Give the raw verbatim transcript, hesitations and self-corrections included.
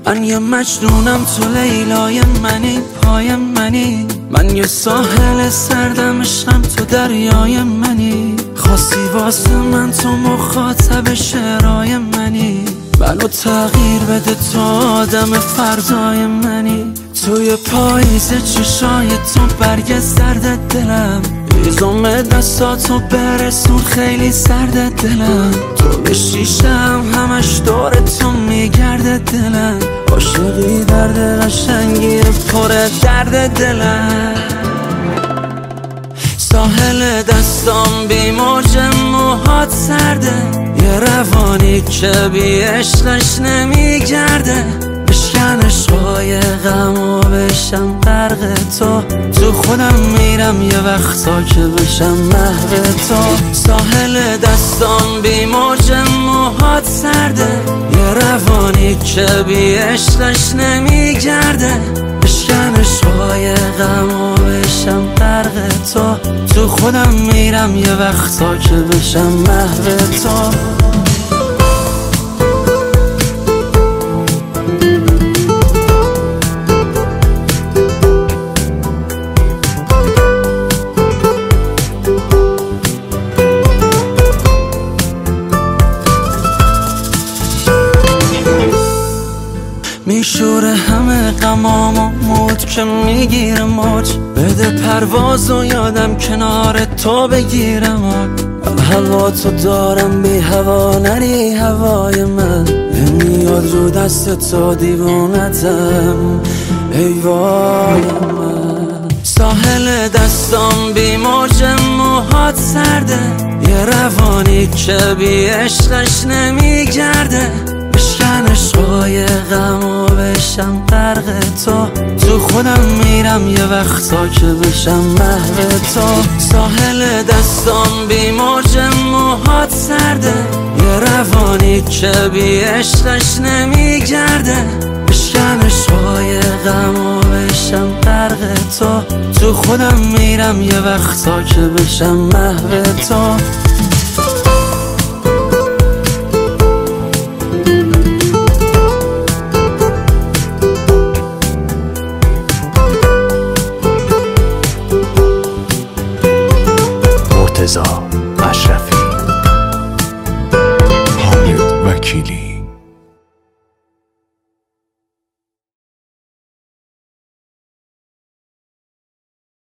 من یه مجنونم، تو لیلای منی، پای منی. من یه ساحل سردم، عشقم تو دریای منی. خواستی واسه من تو مخاطب شعرهای منی. منو تغییر بده تو آدم فردای منی. توی پاییز چشای تو برگ زرد دلم، ایزم دستاتو برسون خیلی سرد دلم. تو به شیشم همش دور تو میگرده دلم. عاشقی درد قشنگی پر درد دلم. ساحل دستام بی موج، موهات سرده. یه روانی که بی عشقش نمیگرده. بشکن عشقای غم و بشم غرق تو. تو خودم میرم یه وقتا که بشم محو تو. ساحل دستام بی موج، موهات سرده. یه روانی که بی عشقش نمیگرده. بشکن عشقای غم و بشم غرق تو. تو خودم میرم یه وقتا که بشم محو تو. میشوره همه غمام و موج که میگیره موج. بده پرواز و یادم کنار تو بگیرم. من هوا تو دارم، بی هوا نری هوای من. نمیاد رو دست تو دیوونتم ای وای من. ساحل دستام بی موج، موهات سرده. یه روانی که بی عشقش نمیگرده. بشکن عشقای غم و بشم غرق تو. تو خودم میرم یه وقتا که بشم محو تو. ساحل دستام بی موج، موهات سرده. یه روانی که بی عشقش نمیگرده. بشکن عشقای غم و بشم غرق تو. تو خودم میرم یه وقتا که بشم محو تو. مرتضی اشرفی، حامد وکیلی.